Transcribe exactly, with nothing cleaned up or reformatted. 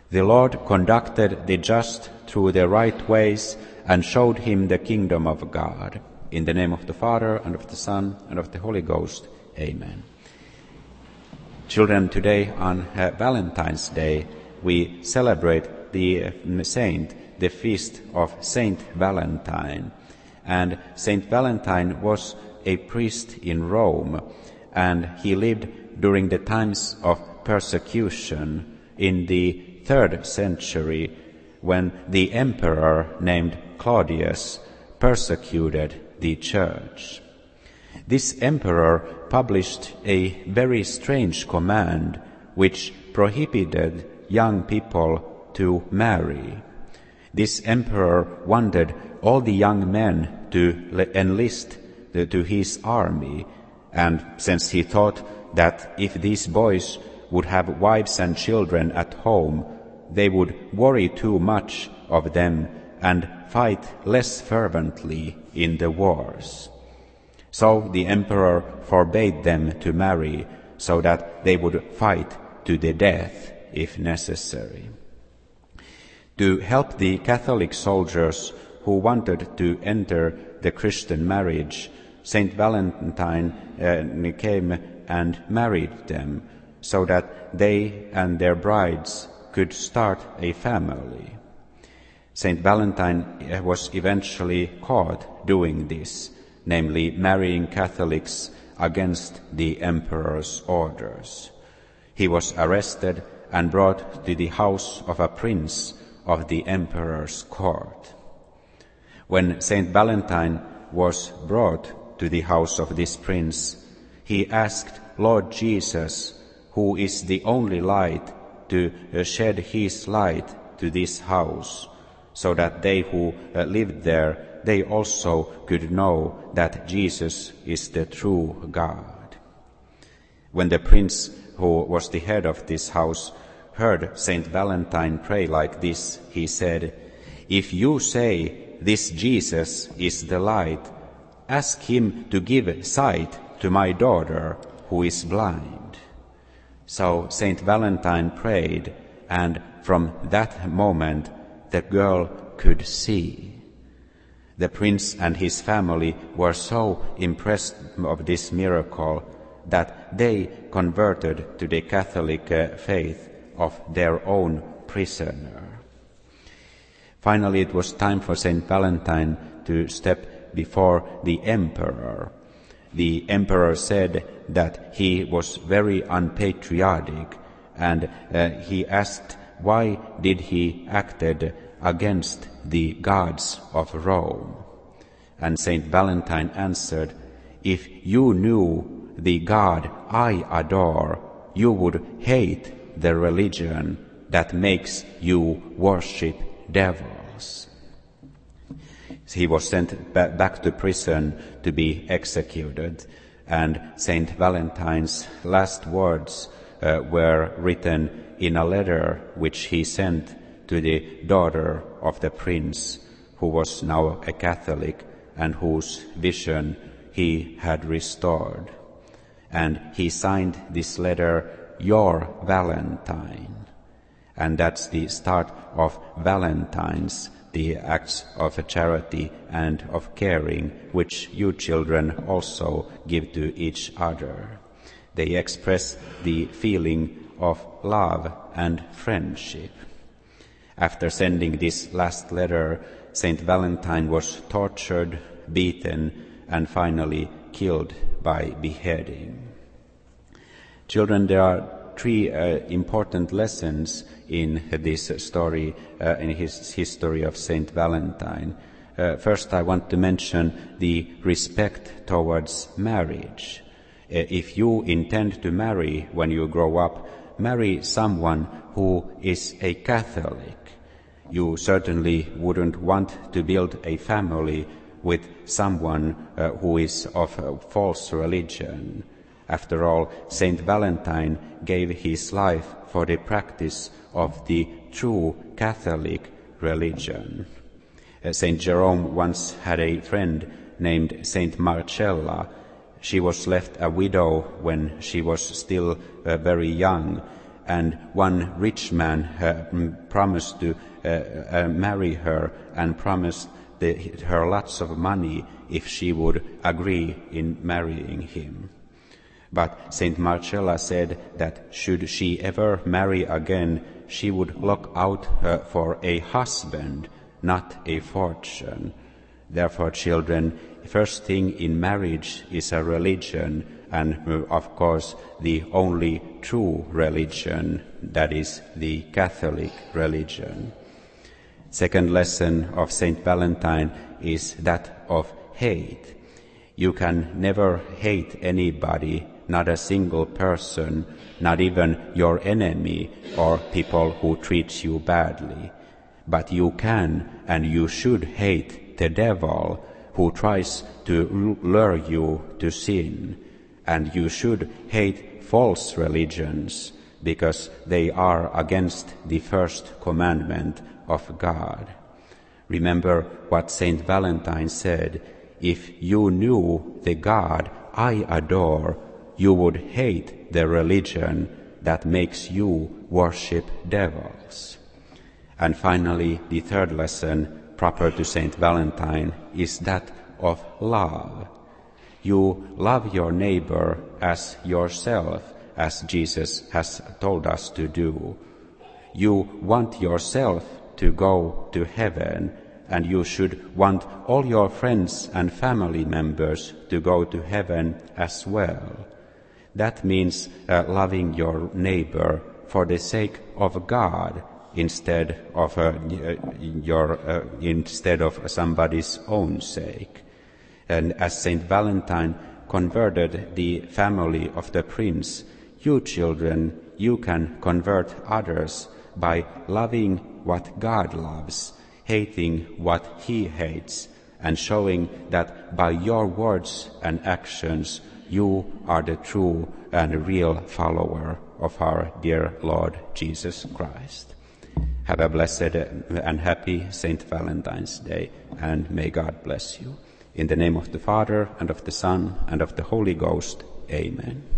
The Lord conducted the just through the right ways and showed him the kingdom of God. In the name of the Father, and of the Son, and of the Holy Ghost. Amen. Children, today on uh, Valentine's Day, we celebrate the uh, saint, the feast of Saint Valentine. And Saint Valentine was a priest in Rome, and he lived during the times of persecution in the third century, when the emperor named Claudius persecuted the church. This emperor published a very strange command which prohibited young people to marry. This emperor wanted all the young men to enlist to his army, and since he thought that if these boys would have wives and children at home, they would worry too much of them and fight less fervently in the wars. So the emperor forbade them to marry, so that they would fight to the death if necessary. To help the Catholic soldiers who wanted to enter the Christian marriage, Saint Valentine uh, came and married them, so that they and their brides could start a family. Saint Valentine was eventually caught doing this, namely marrying Catholics against the emperor's orders. He was arrested and brought to the house of a prince of the emperor's court. When Saint Valentine was brought to the house of this prince, he asked Lord Jesus, who is the only light, to shed his light to this house, so that they who lived there, they also could know that Jesus is the true God. When the prince, who was the head of this house, heard Saint Valentine pray like this, he said, "If you say this Jesus is the light, ask him to give sight to my daughter who is blind." So Saint Valentine prayed, and from that moment the girl could see. The prince and his family were so impressed of this miracle that they converted to the Catholic uh, faith of their own prisoner. Finally, it was time for Saint Valentine to step before the emperor. The emperor said that he was very unpatriotic, and uh, he asked why did he acted against the gods of Rome. And Saint Valentine answered, "If you knew the God I adore, you would hate the religion that makes you worship devils." He was sent back to prison to be executed, and Saint Valentine's last words uh, were written in a letter which he sent to the daughter of the prince, who was now a Catholic and whose vision he had restored. And he signed this letter, "Your Valentine." And that's the start of Valentine's, the acts of charity and of caring which you children also give to each other. They express the feeling of love and friendship. After sending this last letter, Saint Valentine was tortured, beaten, and finally killed by beheading. Children, there are three uh, important lessons in this story, uh, in his history of Saint Valentine. Uh, first, I want to mention the respect towards marriage. Uh, if you intend to marry when you grow up, marry someone who is a Catholic. You certainly wouldn't want to build a family with someone uh, who is of a false religion. After all, Saint Valentine gave his life for the practice of the true Catholic religion. Uh, Saint Jerome once had a friend named Saint Marcella. She was left a widow when she was still uh, very young, and one rich man uh, promised to uh, uh, marry her and promised the, her lots of money if she would agree in marrying him. But Saint Marcella said that should she ever marry again, she would look out uh, for a husband, not a fortune. Therefore, children, first thing in marriage is a religion, and uh, of course the only true religion, that is the Catholic religion. Second lesson of Saint Valentine is that of hate. You can never hate anybody, not a single person, not even your enemy or people who treat you badly. But you can and you should hate the devil who tries to lure you to sin. And you should hate false religions because they are against the first commandment of God. Remember what Saint Valentine said, if you knew the God I adore, you would hate the religion that makes you worship devils. And finally, the third lesson proper to Saint Valentine is that of love. You love your neighbor as yourself, as Jesus has told us to do. You want yourself to go to heaven, and you should want all your friends and family members to go to heaven as well. That means uh, loving your neighbor for the sake of God instead of uh, your uh, instead of somebody's own sake. And as Saint Valentine converted the family of the prince, you children, you can convert others by loving what God loves, hating what He hates, and showing that by your words and actions you are the true and real follower of our dear Lord Jesus Christ. Have a blessed and happy Saint Valentine's Day, and may God bless you. In the name of the Father, and of the Son, and of the Holy Ghost. Amen.